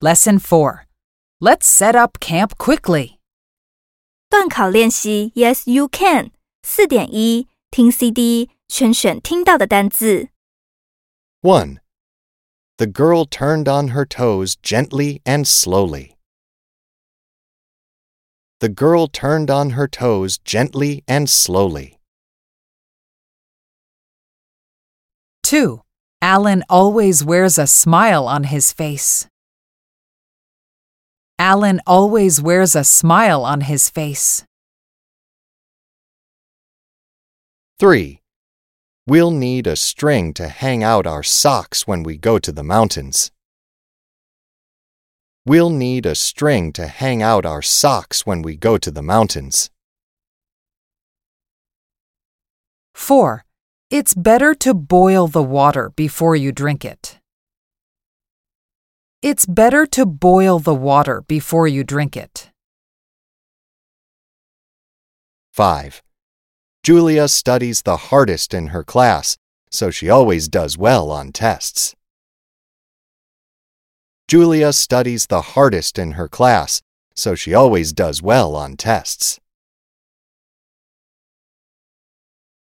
Lesson 4. Let's set up camp quickly. 段考练习 Yes, you can 4.1听 CD 选听到的单字 1. The girl turned on her toes gently and slowly. The girl turned on her toes gently and slowly. 2. Alan always wears a smile on his face. Alan always wears a smile on his face. 3. We'll need a string to hang out our socks when we go to the mountains. We'll need a string to hang out our socks when we go to the mountains. 4. It's better to boil the water before you drink it. It's better to boil the water before you drink it. 5. Julia studies the hardest in her class, so she always does well on tests. Julia studies the hardest in her class, so she always does well on tests.